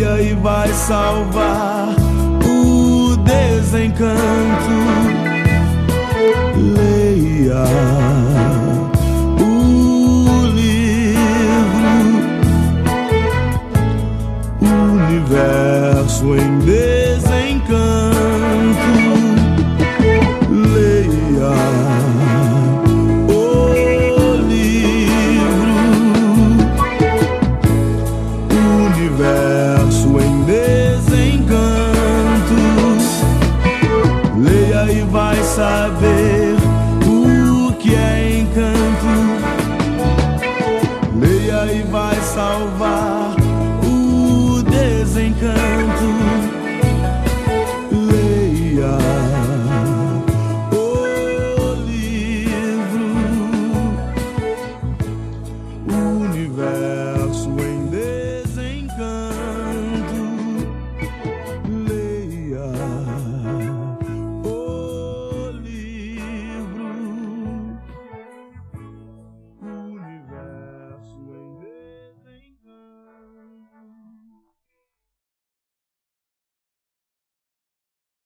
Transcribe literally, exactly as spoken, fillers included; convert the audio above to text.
Leia e vai salvar o desencanto. Leia o livro Universo em Desencanto. Leia o livro Universo em Desencanto. Leia e vai saber o que é encanto. Leia e vai salvar